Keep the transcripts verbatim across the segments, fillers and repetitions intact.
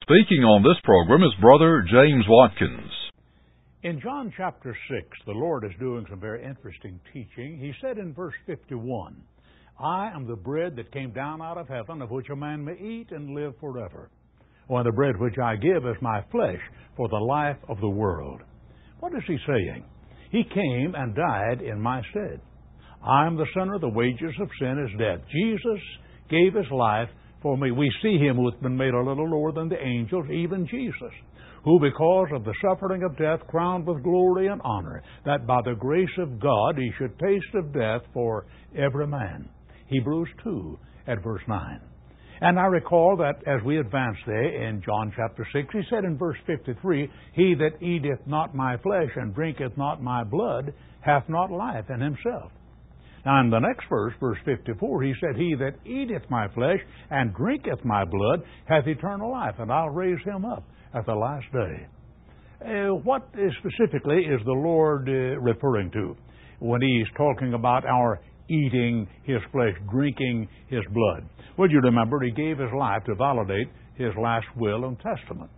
Speaking on this program is Brother James Watkins. In John chapter six, the Lord is doing some very interesting teaching. He said in verse fifty-one, I am the bread that came down out of heaven, of which a man may eat and live forever. Or the bread which I give is my flesh for the life of the world. What is he saying? He came and died in my stead. I am the sinner, the wages of sin is death. Jesus gave his life for me. We see him who has been made a little lower than the angels, even Jesus, who because of the suffering of death crowned with glory and honor, that by the grace of God he should taste of death for every man. Hebrews two at verse nine. And I recall that as we advance there in John chapter six, he said in verse fifty-three, He that eateth not my flesh and drinketh not my blood hath not life in himself. Now in the next verse, verse fifty-four, he said, He that eateth my flesh and drinketh my blood hath eternal life, and I'll raise him up at the last day. Uh, what uh, specifically is the Lord uh, referring to when he's talking about our eating his flesh, drinking his blood? Well, you remember he gave his life to validate his last will and testament.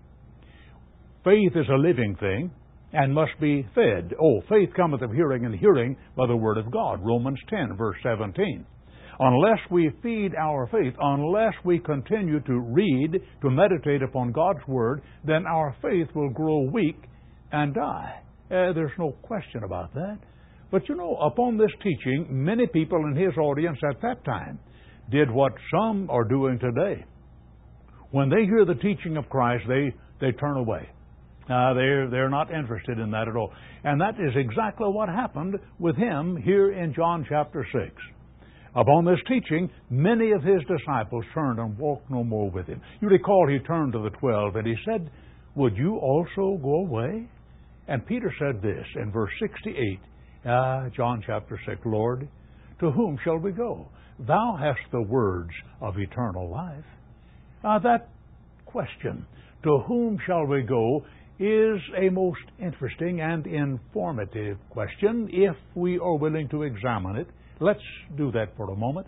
Faith is a living thing and must be fed. Oh, faith cometh of hearing, and hearing by the word of God. Romans ten, verse seventeen. Unless we feed our faith, unless we continue to read, to meditate upon God's word, then our faith will grow weak and die. Uh, there's no question about that. But you know, upon this teaching, many people in his audience at that time did what some are doing today. When they hear the teaching of Christ, they, they turn away. Uh, they're, they're not interested in that at all. And that is exactly what happened with him here in John chapter six. Upon this teaching, many of his disciples turned and walked no more with him. You recall he turned to the twelve and he said, Would you also go away? And Peter said this in verse sixty-eight, uh, John chapter six, Lord, to whom shall we go? Thou hast the words of eternal life. Now that question, to whom shall we go, is a most interesting and informative question if we are willing to examine it. Let's do that for a moment.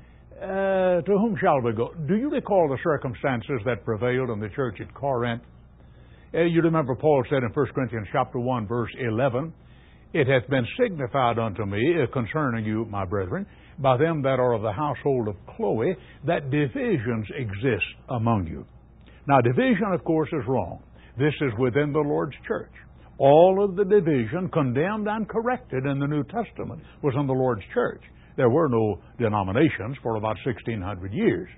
Uh, to whom shall we go? Do you recall the circumstances that prevailed in the church at Corinth? Uh, you remember Paul said in First Corinthians chapter one, verse eleven, It hath been signified unto me uh, concerning you, my brethren, by them that are of the household of Chloe, that divisions exist among you. Now, division, of course, is wrong. This is within the Lord's church. All of the division condemned and corrected in the New Testament was in the Lord's church. There were no denominations for about sixteen hundred years.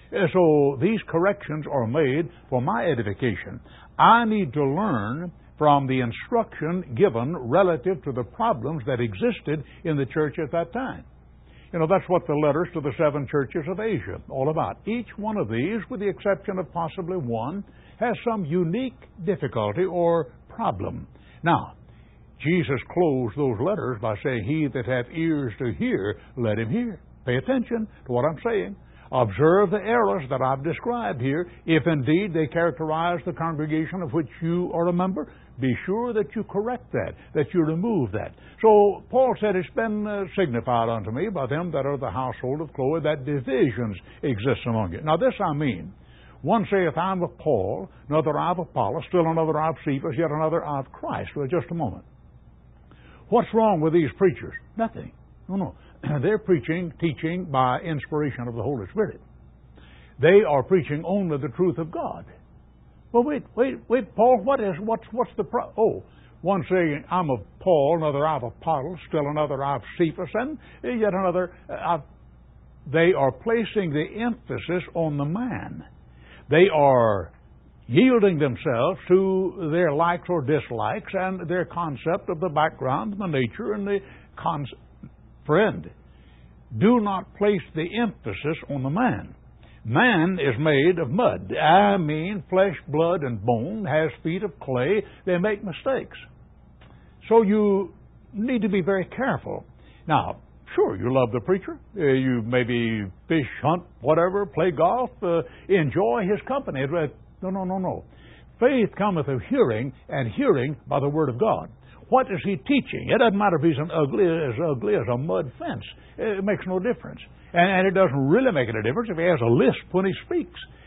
So these corrections are made for my edification. I need to learn from the instruction given relative to the problems that existed in the church at that time. You know, that's what the letters to the seven churches of Asia all about. Each one of these, with the exception of possibly one, has some unique difficulty or problem. Now, Jesus closed those letters by saying, He that hath ears to hear, let him hear. Pay attention to what I'm saying. Observe the errors that I've described here. If indeed they characterize the congregation of which you are a member, be sure that you correct that, that you remove that. So Paul said, It's been uh, signified unto me by them that are the household of Chloe, that divisions exist among you. Now this I mean. One saith, I'm of Paul, another I of Apollos, still another I of Cephas, yet another I of Christ. Well, just a moment. What's wrong with these preachers? Nothing. No, no. They're preaching, teaching by inspiration of the Holy Spirit. They are preaching only the truth of God. Well, wait, wait, wait, Paul, what is, what's, what's the pro... Oh, one saying, I'm of Paul, another I of Apollos, still another I of Cephas, and yet another I of... They are placing the emphasis on the man. They are yielding themselves to their likes or dislikes and their concept of the background, the nature, and the concept. Friend, do not place the emphasis on the man. Man is made of mud. I mean, flesh, blood, and bone, has feet of clay. They make mistakes. So you need to be very careful. Now, sure, you love the preacher. Uh, you maybe fish, hunt, whatever, play golf, uh, enjoy his company. No, no, no, no. Faith cometh of hearing, and hearing by the word of God. What is he teaching? It doesn't matter if he's an ugly, as ugly as a mud fence. It makes no difference. And, and it doesn't really make any difference if he has a lisp when he speaks.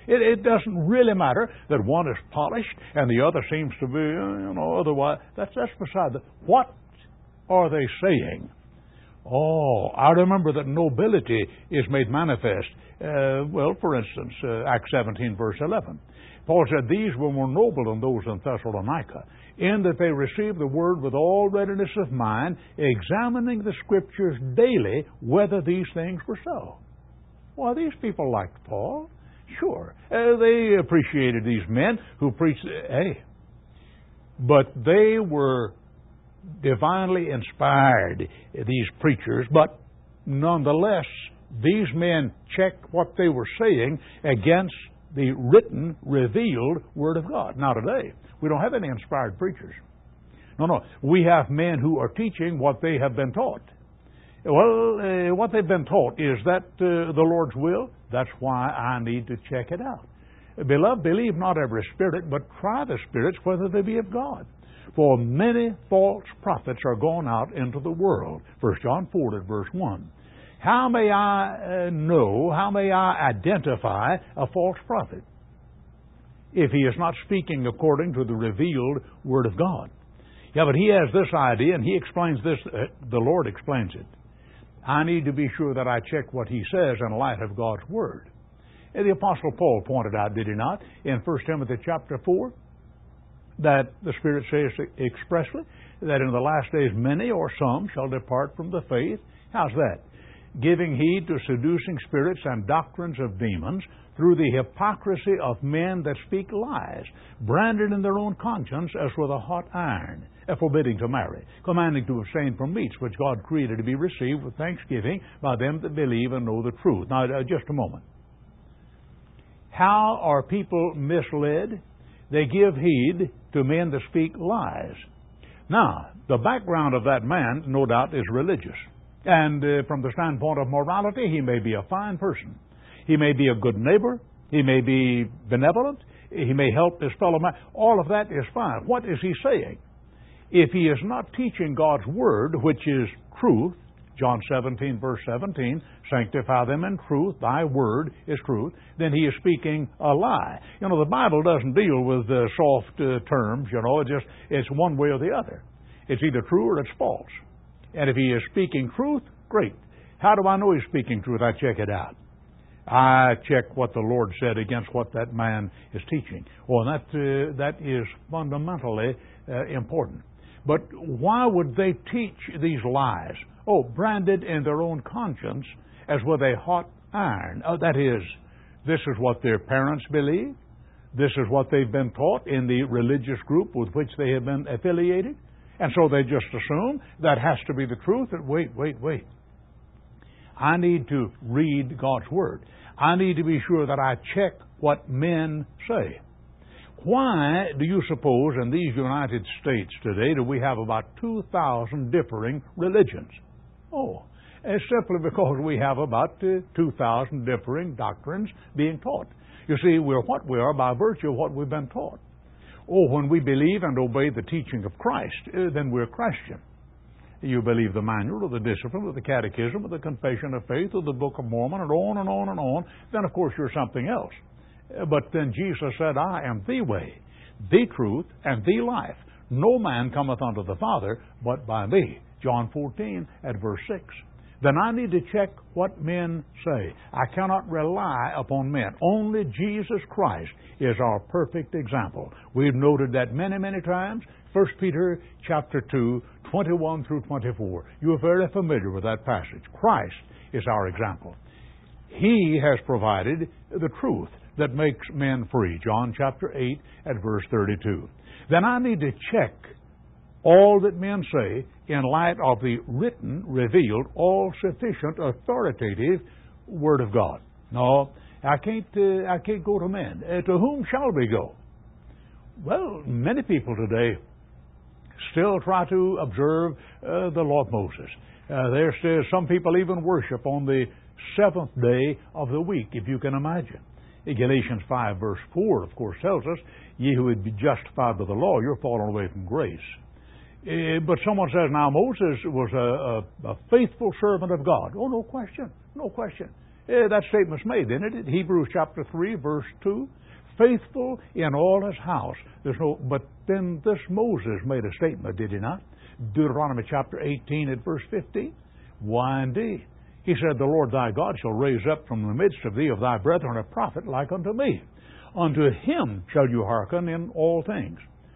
It, it doesn't really matter that one is polished and the other seems to be, you know, otherwise. That's, that's beside the... What are they saying? Oh, I remember that nobility is made manifest. Uh, well, for instance, uh, Acts seventeen, verse eleven. Paul said, these were more noble than those in Thessalonica, in that they received the word with all readiness of mind, examining the Scriptures daily whether these things were so. Well, these people liked Paul. Sure. Uh, they appreciated these men who preached. Hey. But they were divinely inspired, these preachers, but nonetheless, these men checked what they were saying against the written, revealed Word of God. Now today, we don't have any inspired preachers. No, no. We have men who are teaching what they have been taught. Well, uh, what they've been taught, is that uh, the Lord's will? That's why I need to check it out. Beloved, believe not every spirit, but try the spirits whether they be of God. For many false prophets are gone out into the world. First John four, verse one. How may I uh, know, how may I identify a false prophet if he is not speaking according to the revealed Word of God? Yeah, but he has this idea, and he explains this, uh, the Lord explains it. I need to be sure that I check what he says in light of God's Word. And the Apostle Paul pointed out, did he not, in First Timothy chapter four, that the Spirit says expressly that in the last days many or some shall depart from the faith. How's that? Giving heed to seducing spirits and doctrines of demons, through the hypocrisy of men that speak lies, branded in their own conscience as with a hot iron, forbidding to marry, commanding to abstain from meats which God created to be received with thanksgiving by them that believe and know the truth. Now, uh, just a moment. How are people misled? They give heed to men that speak lies. Now, the background of that man, no doubt, is religious. And uh, from the standpoint of morality, he may be a fine person. He may be a good neighbor. He may be benevolent. He may help his fellow man. All of that is fine. What is he saying? If he is not teaching God's Word, which is truth, John seventeen, verse seventeen, sanctify them in truth, thy word is truth, then he is speaking a lie. You know, the Bible doesn't deal with uh, soft uh, terms, you know, it just, it's one way or the other. It's either true or it's false. And if he is speaking truth, great. How do I know he's speaking truth? I check it out. I check what the Lord said against what that man is teaching. Well, that, uh, that is fundamentally uh, important. But why would they teach these lies? Oh, branded in their own conscience as with a hot iron. Oh, that is, this is what their parents believe. This is what they've been taught in the religious group with which they have been affiliated. And so they just assume that has to be the truth. And wait, wait, wait. I need to read God's Word. I need to be sure that I check what men say. Why do you suppose in these United States today do we have about two thousand differing religions? Oh, it's simply because we have about uh, two thousand differing doctrines being taught. You see, we're what we are by virtue of what we've been taught. Oh, when we believe and obey the teaching of Christ, uh, then we're Christian. You believe the manual or the discipline or the catechism or the confession of faith or the Book of Mormon and on and on and on, then of course you're something else. Uh, but then Jesus said, I am the way, the truth, and the life. No man cometh unto the Father but by me. John fourteen at verse six. Then I need to check what men say. I cannot rely upon men. Only Jesus Christ is our perfect example. We've noted that many, many times. First Peter chapter two, twenty-one through twenty-four. You are very familiar with that passage. Christ is our example. He has provided the truth that makes men free. John chapter eight at verse thirty-two. Then I need to check all that men say in light of the written, revealed, all-sufficient, authoritative Word of God. No, I can't. Uh, I can't go to men. Uh, to whom shall we go? Well, many people today still try to observe uh, the law of Moses. Uh, there's uh, some people even worship on the seventh day of the week, if you can imagine. Galatians five verse four, of course, tells us, ye who would be justified by the law, you're falling away from grace. Uh, but someone says, now Moses was a, a, a faithful servant of God. Oh, no question, no question. Eh, that statement's made, isn't it? Hebrews chapter three, verse two. Faithful in all his house. There's no, but then this Moses made a statement, did he not? Deuteronomy chapter eighteen at verse fifteen. Why indeed? He said, the Lord thy God shall raise up from the midst of thee of thy brethren a prophet like unto me. Unto him shall you hearken in all things.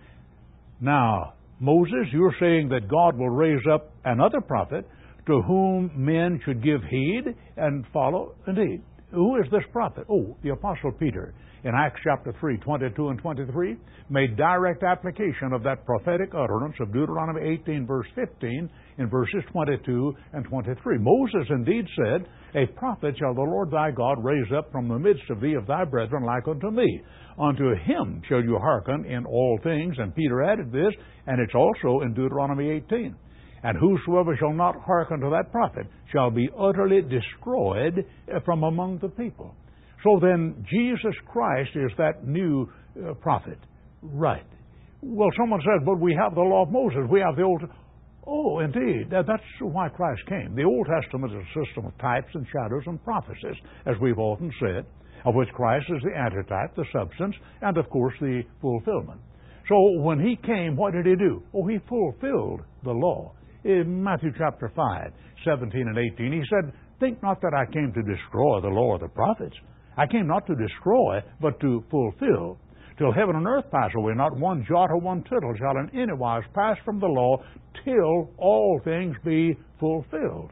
Now, Moses, you're saying that God will raise up another prophet to whom men should give heed and follow. Indeed, who is this prophet? Oh, the Apostle Peter, in Acts chapter three, twenty-two and twenty-three, made direct application of that prophetic utterance of Deuteronomy eighteen, verse fifteen, in verses twenty-two and twenty-three. Moses indeed said, a prophet shall the Lord thy God raise up from the midst of thee of thy brethren like unto me. Unto him shall you hearken in all things. And Peter added this, and it's also in Deuteronomy eighteen. And whosoever shall not hearken to that prophet shall be utterly destroyed from among the people. So then, Jesus Christ is that new uh, prophet. Right. Well, someone says, but we have the law of Moses. We have the Old. Oh, indeed. That, that's why Christ came. The Old Testament is a system of types and shadows and prophecies, as we've often said, of which Christ is the antitype, the substance, and of course the fulfillment. So when he came, what did he do? Oh, he fulfilled the law. In Matthew chapter five, seventeen and eighteen, he said, think not that I came to destroy the law of the prophets. I came not to destroy, but to fulfill. Till heaven and earth pass away, not one jot or one tittle shall in any wise pass from the law, till all things be fulfilled.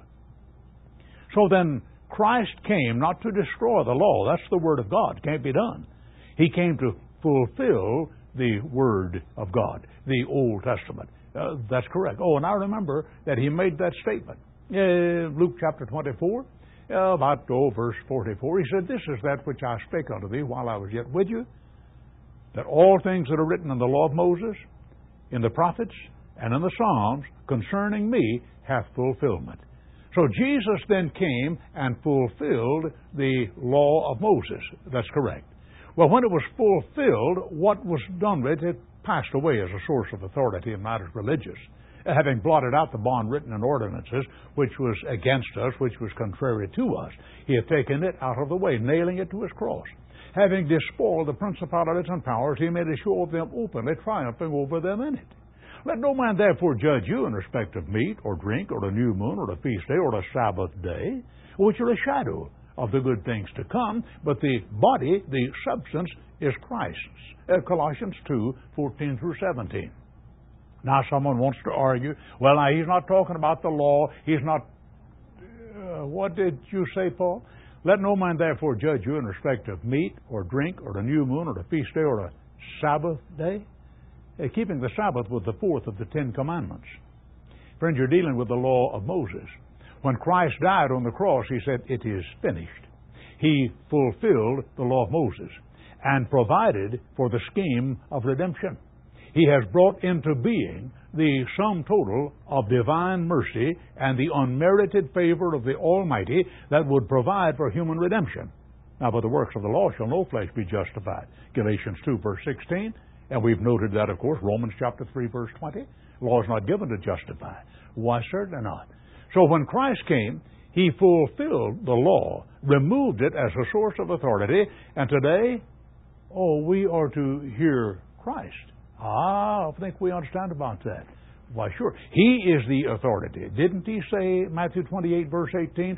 So then, Christ came not to destroy the law. That's the Word of God. Can't be done. He came to fulfill the Word of God, the Old Testament. Uh, that's correct. Oh, and I remember that he made that statement. Uh, Luke chapter twenty-four, uh, about oh, verse forty-four. He said, this is that which I spake unto thee while I was yet with you, that all things that are written in the law of Moses, in the prophets, and in the Psalms concerning me hath fulfillment. So Jesus then came and fulfilled the law of Moses. That's correct. Well, when it was fulfilled, what was done with it passed away as a source of authority in matters religious, having blotted out the bond written in ordinances, which was against us, which was contrary to us. He had taken it out of the way, nailing it to his cross. Having despoiled the principalities and powers, he made a show of them openly, triumphing over them in it. Let no man therefore judge you in respect of meat, or drink, or the new moon, or the feast day, or the Sabbath day, which are a shadow of the good things to come, but the body, the substance, is Christ's. Uh, Colossians two, fourteen through seventeen. Now someone wants to argue, well, now he's not talking about the law, he's not, uh, what did you say, Paul? Let no man therefore judge you in respect of meat, or drink, or the new moon, or the feast day, or the Sabbath day. Uh, keeping the Sabbath was the fourth of the Ten Commandments. Friends, you're dealing with the law of Moses. When Christ died on the cross, he said, it is finished. He fulfilled the law of Moses and provided for the scheme of redemption. He has brought into being the sum total of divine mercy and the unmerited favor of the Almighty that would provide for human redemption. Now, by the works of the law shall no flesh be justified. Galatians two, verse sixteen. And we've noted that, of course, Romans chapter three, verse twenty. Law is not given to justify. Why, certainly not. So when Christ came, he fulfilled the law, removed it as a source of authority, and today, oh, we are to hear Christ. Ah, I think we understand about that. Why, sure. He is the authority. Didn't he say, Matthew twenty-eight, verse eighteen,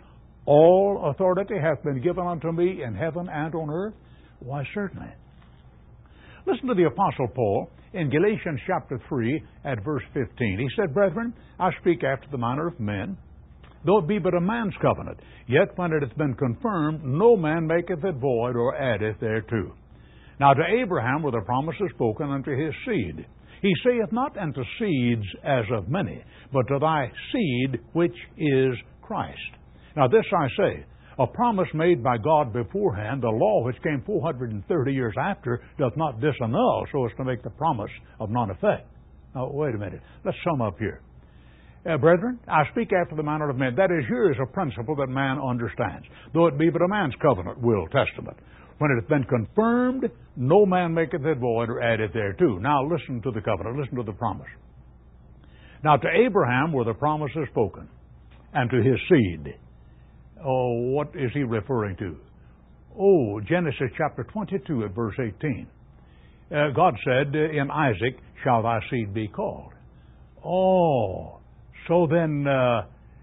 all authority hath been given unto me in heaven and on earth? Why, certainly. Listen to the Apostle Paul in Galatians chapter three at verse fifteen. He said, Brethren, I speak after the manner of men, though it be but a man's covenant, yet when it hath been confirmed, no man maketh it void or addeth thereto. Now to Abraham were the promises spoken unto his seed. He saith not unto seeds as of many, but to thy seed which is Christ. Now this I say, a promise made by God beforehand, the law which came four hundred thirty years after, doth not disannul so as to make the promise of none effect. Now wait a minute, let's sum up here. Uh, brethren, I speak after the manner of men. That is, here is a principle that man understands. Though it be but a man's covenant, will, testament. When it hath been confirmed, no man maketh it void or addeth thereto. Now listen to the covenant, listen to the promise. Now to Abraham were the promises spoken, and to his seed. Oh, what is he referring to? Oh, Genesis chapter twenty-two at verse eighteen. Uh, God said, in Isaac shall thy seed be called. Oh, so then uh,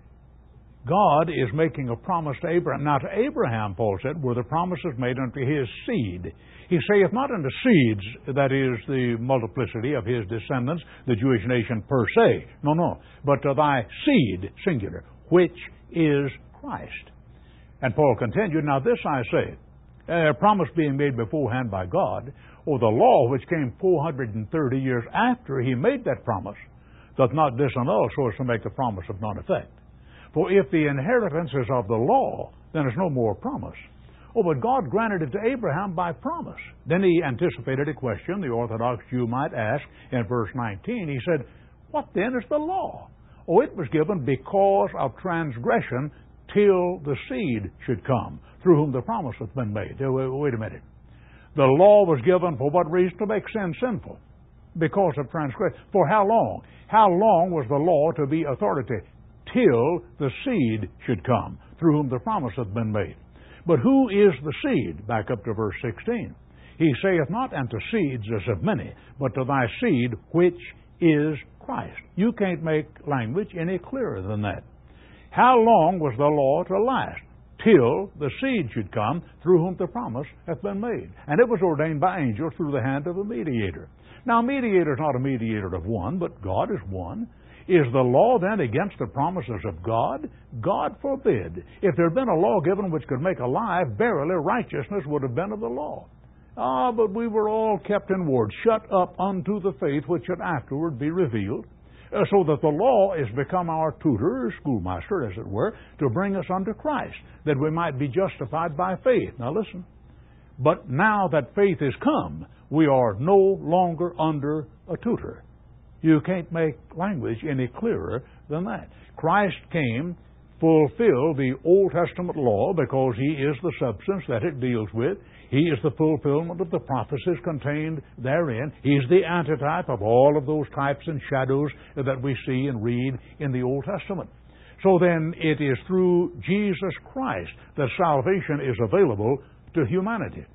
God is making a promise to Abraham. Now to Abraham, Paul said, were the promises made unto his seed. He saith not unto seeds, that is the multiplicity of his descendants, the Jewish nation per se. No, no. But to thy seed, singular, which is Christ. And Paul continued, now this I say, a promise being made beforehand by God, or the law which came four hundred thirty years after he made that promise, doth not disannul so as to make the promise of none effect. For if the inheritance is of the law, then there's no more promise. Oh, but God granted it to Abraham by promise. Then he anticipated a question the Orthodox Jew might ask in verse nineteen. He said, what then is the law? Oh, it was given because of transgression till the seed should come, through whom the promise hath been made. Wait, wait a minute. The law was given for what reason? To make sin sinful. Because of transgression. For how long? How long was the law to be authority? Till the seed should come, through whom the promise hath been made. But who is the seed? Back up to verse sixteen. He saith not unto seeds as of many, but to thy seed which is Christ. You can't make language any clearer than that. How long was the law to last? Till the seed should come, through whom the promise hath been made. And it was ordained by angels through the hand of a mediator. Now, a mediator is not a mediator of one, but God is one. Is the law then against the promises of God? God forbid. If there had been a law given which could make alive, verily righteousness would have been of the law. Ah, but we were all kept in ward, shut up unto the faith which should afterward be revealed, uh, so that the law is become our tutor, or schoolmaster, as it were, to bring us unto Christ, that we might be justified by faith. Now listen. But now that faith is come, we are no longer under a tutor. You can't make language any clearer than that. Christ came, fulfill the Old Testament law because He is the substance that it deals with. He is the fulfillment of the prophecies contained therein. He's the antitype of all of those types and shadows that we see and read in the Old Testament. So then it is through Jesus Christ that salvation is available to humanity.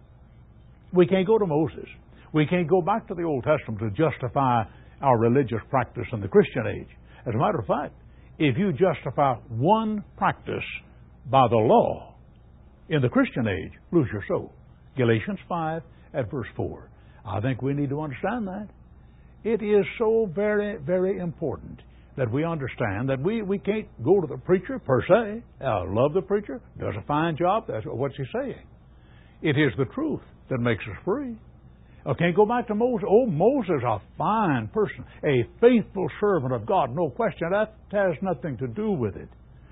We can't go to Moses. We can't go back to the Old Testament to justify our religious practice in the Christian age. As a matter of fact, if you justify one practice by the law in the Christian age, lose your soul. Galatians five at verse four. I think we need to understand that. It is so very, very important that we understand that we, we can't go to the preacher per se. I love the preacher, does a fine job, that's what's he saying. It is the truth that makes us free. I can't go back to Moses. Oh, Moses, a fine person, a faithful servant of God, no question. That has nothing to do with it.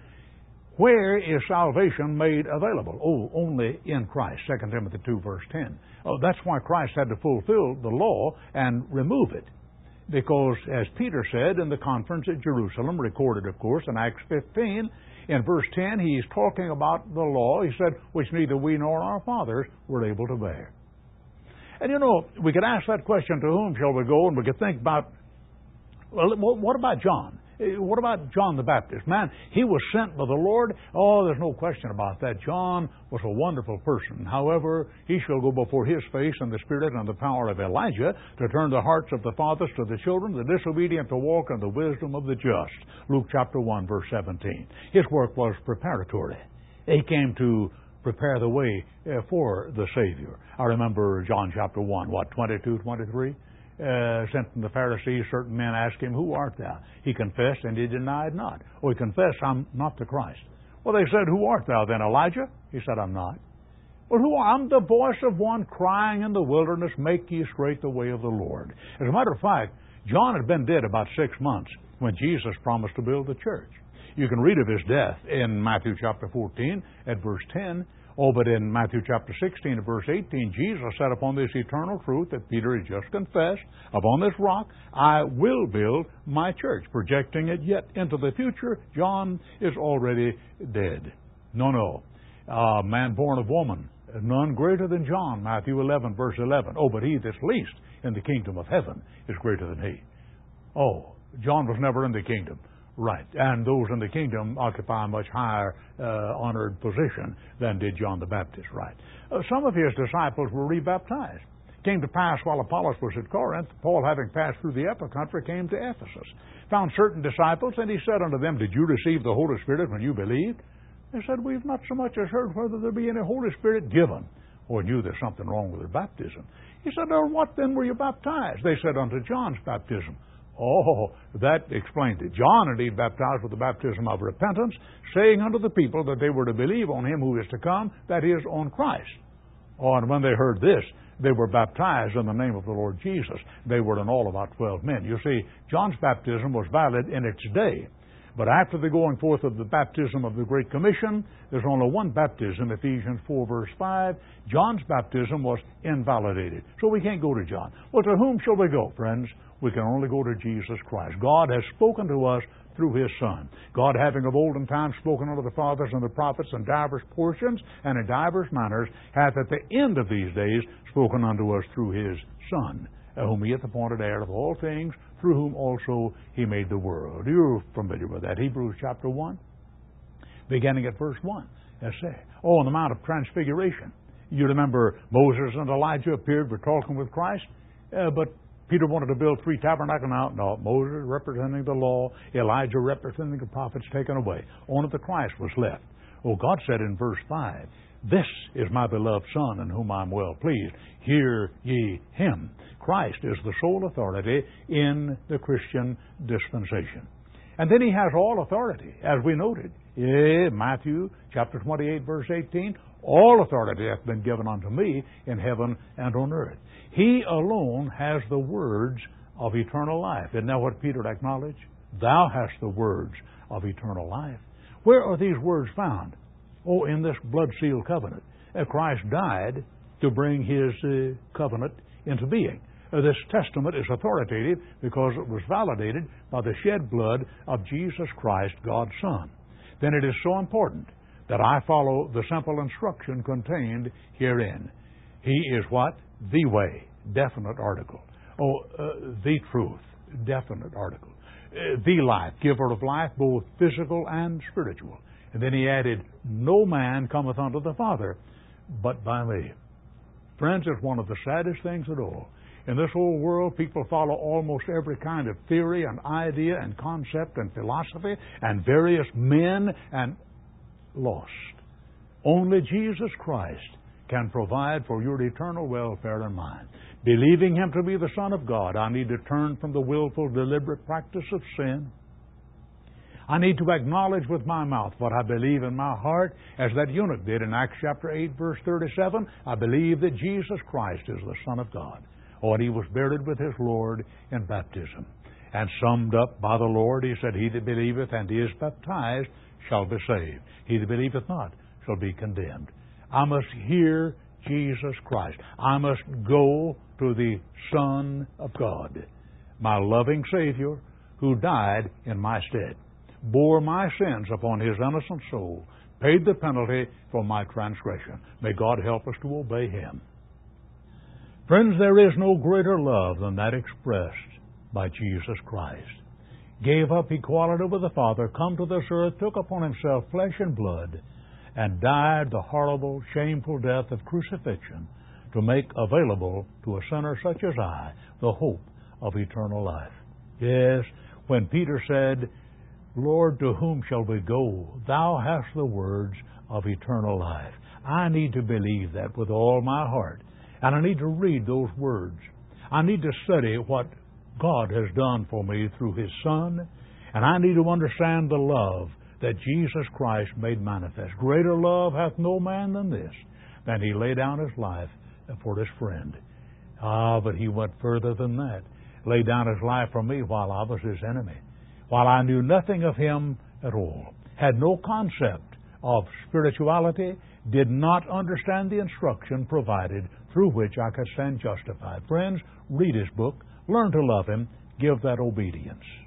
Where is salvation made available? Oh, only in Christ. Second Timothy two, verse ten. Oh, that's why Christ had to fulfill the law and remove it. Because, as Peter said in the conference at Jerusalem, recorded, of course, in Acts fifteen, in verse ten, he's talking about the law. He said, which neither we nor our fathers were able to bear. And you know, we could ask that question, to whom shall we go? And we could think about, well, what about John? What about John the Baptist? Man, he was sent by the Lord. Oh, there's no question about that. John was a wonderful person. However, he shall go before his face in the spirit and the power of Elijah to turn the hearts of the fathers to the children, the disobedient to walk in the wisdom of the just. Luke chapter one, verse seventeen. His work was preparatory. He came to prepare the way uh, for the Savior. I remember John chapter one, what, twenty-two, twenty-three? Uh, sent from the Pharisees, certain men asked him, who art thou? He confessed, and he denied not. Oh, he confessed, I'm not the Christ. Well, they said, who art thou then, Elijah? He said, I'm not. Well, who are I'm the voice of one crying in the wilderness, make ye straight the way of the Lord. As a matter of fact, John had been dead about six months when Jesus promised to build the church. You can read of his death in Matthew chapter fourteen at verse ten. Oh, but in Matthew chapter sixteen and verse eighteen, Jesus said, upon this eternal truth that Peter has just confessed, upon this rock I will build my church, projecting it yet into the future. John is already dead. No, no. A man born of woman, none greater than John, Matthew eleven, verse eleven. Oh, but he that's least in the kingdom of heaven is greater than he. Oh, John was never in the kingdom. Right. And those in the kingdom occupy a much higher uh, honored position than did John the Baptist. Right. Uh, some of his disciples were rebaptized. It came to pass while Apollos was at Corinth, Paul, having passed through the upper country, came to Ephesus, found certain disciples, and he said unto them, Did you receive the Holy Spirit when you believed? They said, We've not so much as heard whether there be any Holy Spirit given. Or knew there's something wrong with their baptism. He said, Oh, what then were you baptized? They said, Unto John's baptism. Oh, that explained it. John indeed baptized with the baptism of repentance, saying unto the people that they were to believe on him who is to come, that is, on Christ. Oh, and when they heard this, they were baptized in the name of the Lord Jesus. They were in all about twelve men. You see, John's baptism was valid in its day. But after the going forth of the baptism of the Great Commission, there's only one baptism, Ephesians four, verse five. John's baptism was invalidated. So we can't go to John. Well, to whom shall we go, friends? We can only go to Jesus Christ. God has spoken to us through His Son. God, having of olden times spoken unto the fathers and the prophets in divers portions and in divers manners, hath at the end of these days spoken unto us through His Son, whom He hath appointed heir of all things, through whom also He made the world. You're familiar with that. Hebrews chapter one, beginning at verse one. Let's say, oh, on the Mount of Transfiguration. You remember Moses and Elijah appeared, were talking with Christ, uh, but Peter wanted to build three tabernacles. Now, no, Moses representing the law, Elijah representing the prophets taken away. Only the Christ was left. Oh, God said in verse five, This is my beloved Son, in whom I am well pleased. Hear ye Him. Christ is the sole authority in the Christian dispensation. And then He has all authority, as we noted. Yeah, Matthew chapter twenty-eight, verse eighteen, All authority hath been given unto me in heaven and on earth. He alone has the words of eternal life. Isn't that what Peter acknowledged? Thou hast the words of eternal life. Where are these words found? Oh, in this blood-sealed covenant. Uh, Christ died to bring His uh, covenant into being. Uh, this testament is authoritative because it was validated by the shed blood of Jesus Christ, God's Son. Then it is so important that I follow the simple instruction contained herein. He is what? The way, definite article. Oh, uh, the truth, definite article. Uh, the life, giver of life, both physical and spiritual. And then He added, No man cometh unto the Father but by me. Friends, it's one of the saddest things at all. In this whole world, people follow almost every kind of theory and idea and concept and philosophy and various men and lost. Only Jesus Christ can provide for your eternal welfare and mine. Believing Him to be the Son of God, I need to turn from the willful, deliberate practice of sin. I need to acknowledge with my mouth what I believe in my heart, as that eunuch did in Acts chapter eight, verse thirty-seven. I believe that Jesus Christ is the Son of God. Oh, and He was buried with His Lord in baptism. And summed up by the Lord, He said, He that believeth and is baptized shall be saved. He that believeth not shall be condemned. I must hear Jesus Christ. I must go to the Son of God, my loving Savior, who died in my stead, bore my sins upon His innocent soul, paid the penalty for my transgression. May God help us to obey Him. Friends, there is no greater love than that expressed by Jesus Christ. Gave up equality with the Father, come to this earth, took upon Himself flesh and blood, and died the horrible, shameful death of crucifixion to make available to a sinner such as I the hope of eternal life. Yes, when Peter said, Lord, to whom shall we go? Thou hast the words of eternal life. I need to believe that with all my heart. And I need to read those words. I need to study what God has done for me through His Son. And I need to understand the love that Jesus Christ made manifest. Greater love hath no man than this, than He laid down His life for His friend. Ah, but He went further than that. Laid down His life for me while I was His enemy. While I knew nothing of Him at all, had no concept of spirituality, did not understand the instruction provided through which I could stand justified. Friends, read His book, learn to love Him, give that obedience.